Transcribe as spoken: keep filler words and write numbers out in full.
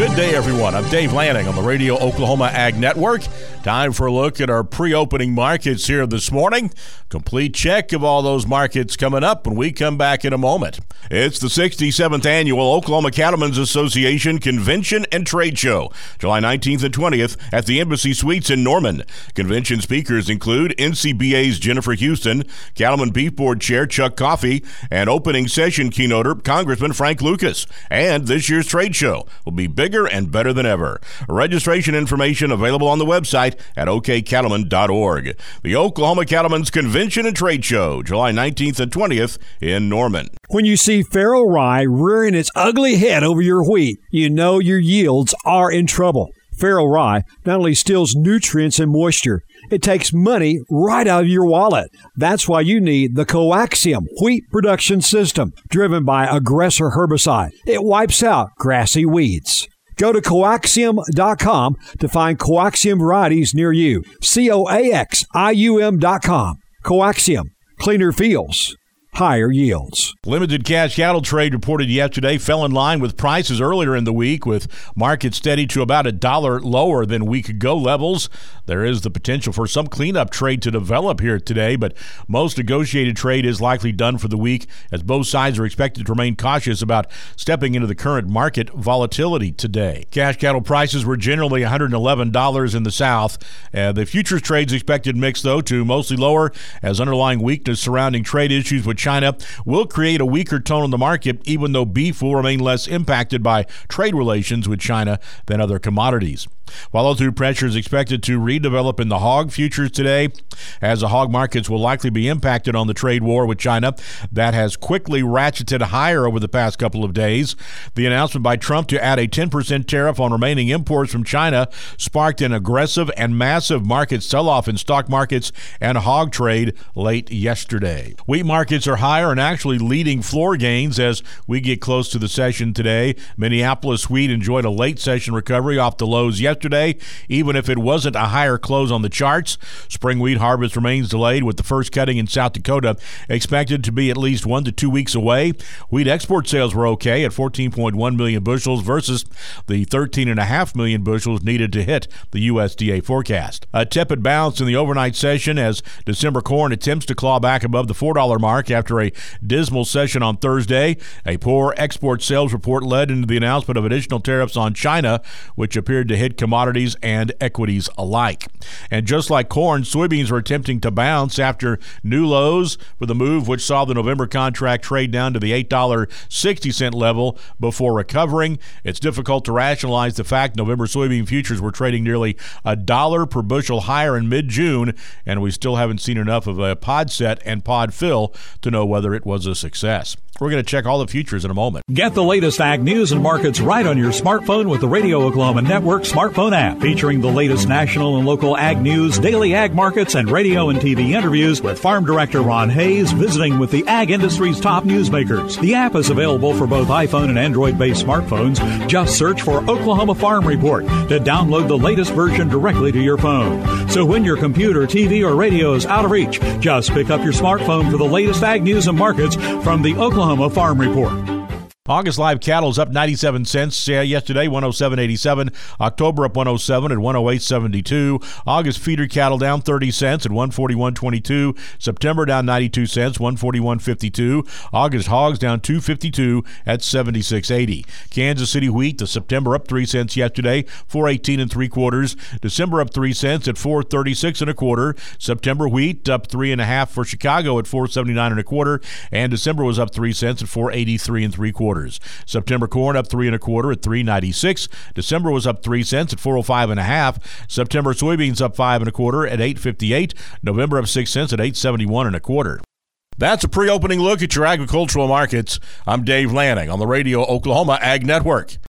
Good day, everyone. I'm Dave Lanning on the Radio Oklahoma Ag Network. Time for a look at our pre-opening markets here this morning. Complete check of all those markets coming up when we come back in a moment. It's the sixty-seventh Annual Oklahoma Cattlemen's Association Convention and Trade Show, July nineteenth and twentieth at the Embassy Suites in Norman. Convention speakers include N C B A's Jennifer Houston, Cattlemen Beef Board Chair Chuck Coffey, and opening session keynoter Congressman Frank Lucas. And this year's trade show will be bigger and better than ever. Registration information available on the website at o k cattlemen dot org. The Oklahoma Cattlemen's Convention and Trade Show, July nineteenth and twentieth in Norman. When you see Farrow Rye rearing its ugly head over your wheat, you know your yields are in trouble. Farrow Rye not only steals nutrients and moisture, it takes money right out of your wallet. That's why you need the Coaxium Wheat Production System, driven by Aggressor herbicide. It wipes out grassy weeds. Go to coaxium dot com to find Coaxium varieties near you. C O A X I U M dot com. Coaxium. Cleaner fields. Higher yields. Limited cash cattle trade reported yesterday fell in line with prices earlier in the week, with market steady to about a dollar lower than week ago levels. There is the potential for some cleanup trade to develop here today, but most negotiated trade is likely done for the week, as both sides are expected to remain cautious about stepping into the current market volatility today. Cash cattle prices were generally one hundred eleven dollars in the South. Uh, the futures trades expected mixed, though, to mostly lower, as underlying weakness surrounding trade issues with China will create a weaker tone in the market, even though beef will remain less impacted by trade relations with China than other commodities. Follow-through pressure is expected to redevelop in the hog futures today, as the hog markets will likely be impacted on the trade war with China that has quickly ratcheted higher over the past couple of days. The announcement by Trump to add a ten percent tariff on remaining imports from China sparked an aggressive and massive market sell-off in stock markets and hog trade late yesterday. Wheat markets are higher and actually leading floor gains as we get close to the session today. Minneapolis wheat enjoyed a late session recovery off the lows yesterday. Yesterday, even if it wasn't a higher close on the charts. Spring wheat harvest remains delayed, with the first cutting in South Dakota expected to be at least one to two weeks away. Wheat export sales were okay at fourteen point one million bushels versus the thirteen point five million bushels needed to hit the U S D A forecast. A tepid bounce in the overnight session as December corn attempts to claw back above the four dollar mark after a dismal session on Thursday. A poor export sales report led into the announcement of additional tariffs on China, which appeared to hit commodities and equities alike. And just like corn, soybeans were attempting to bounce after new lows for the move, which saw the November contract trade down to the eight dollars and sixty cents level before recovering. It's difficult to rationalize the fact November soybean futures were trading nearly a dollar per bushel higher in mid-June, and we still haven't seen enough of a pod set and pod fill to know whether it was a success. We're going to check all the futures in a moment. Get the latest ag news and markets right on your smartphone with the Radio Oklahoma Network smartphone app, featuring the latest national and local ag news, daily ag markets, and radio and T V interviews with Farm Director Ron Hayes visiting with the ag industry's top newsmakers. The app is available for both iPhone and Android-based smartphones. Just search for Oklahoma Farm Report to download the latest version directly to your phone. So when your computer, T V, or radio is out of reach, just pick up your smartphone for the latest ag news and markets from the Oklahoma Farm Report. August live cattle is up ninety-seven cents uh, yesterday, one oh seven eighty-seven. October up one oh seven at one oh eight seventy-two. August feeder cattle down thirty cents at one forty-one twenty-two. September down ninety-two cents, one forty-one fifty-two. August hogs down two fifty-two at seventy-six eighty. Kansas City wheat, the September up three cents yesterday, four eighteen and three quarters. December up three cents at four thirty-six and a quarter. September wheat up three and a half for Chicago at four seventy-nine and a quarter. And December was up three cents at four eighty-three and three quarters. September corn up three and a quarter at three ninety-six. December was up three cents at four oh five and a half. September soybeans up five and a quarter at eight fifty-eight. November up six cents at eight seventy-one and a quarter. That's a pre-opening look at your agricultural markets. I'm Dave Lanning on the Radio Oklahoma Ag Network.